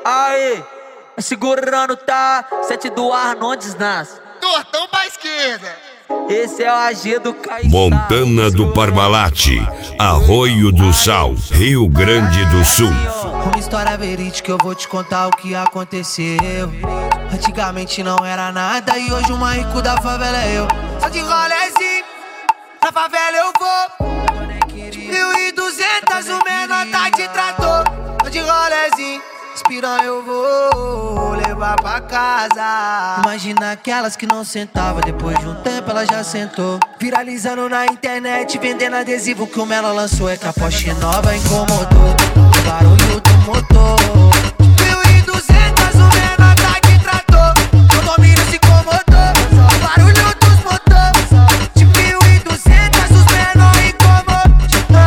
Aí, segurando tá, 7 do Arnondes nasce. Tortão pra esquerda. Esse é o AG do Caissá. Montana do Parmalat, Arroio do Sal, Rio Grande do Sul. Uma história verídica, eu vou te contar o que aconteceu. Antigamente não era nada e hoje o mais rico da favela é eu. Só de rolezinho, na favela eu vou. 1.200, o menor tá de trator. Só de rolezinho, inspirando eu vou levar pra casa. Imagina aquelas que não sentava, depois de um tempo ela já sentou. Viralizando na internet, vendendo adesivo que o Melo lançou. É que a Porsche nova incomodou o barulho do motor. 1.200, o menor tá de trator. O domínio se incomodou, o barulho dos motores. De 1.200, os menor incomodou.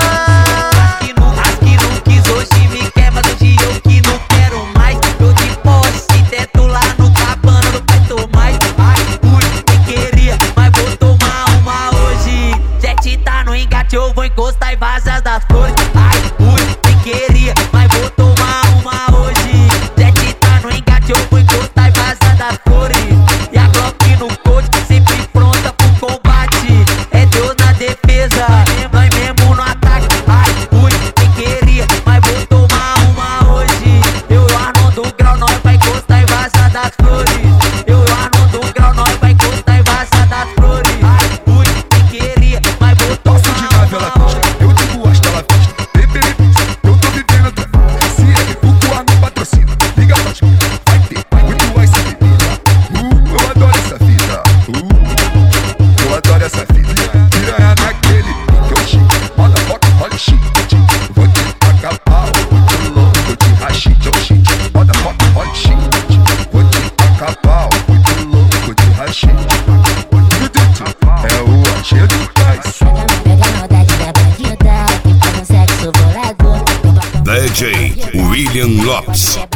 As que não quis hoje me quer, mas hoje eu que não quero mais. Eu de posse, teto lá no cabana, não vai tomar. Ai, ui, quem queria, mas vou tomar uma hoje. Jet tá no engate, eu vou encostar e vazar das flores. Ai, ui, quem queria, mas vou tomar uma hoje. Jet tá no engate, eu vou encostar e vazar das flores. E a Glock no coach, sempre pronta pro combate. É Deus na defesa, nós mesmo no ataque. Ai, ui, quem queria, mas vou tomar uma hoje. Eu e o Arnon do Grau, nós vai encostar e vazar das flores. Eu e o Arnon do Grau, nós vai encostar e vazar das flores. Ai, ui, quem queria, mas vou tomar Passo de nave, ela pista, eu digo hasta ela vista. Eu tô vivendo a tua vida. Se é que o Arnon patrocina, liga pra ti, vai ter muito mais bebida. Eu adoro essa vida. Eu adoro essa vida. Piranha naquele que eu chique. Roda foca, olha o chique. Vou te tacar pau, muito louco de rachite, eu chique. Roda foca, olha o chique. Vou te tacar pau, muito louco de rachite. É o AG do Caissá. Pega a maldade da bandida, que faz um sexo bolado. DJ William Lopes.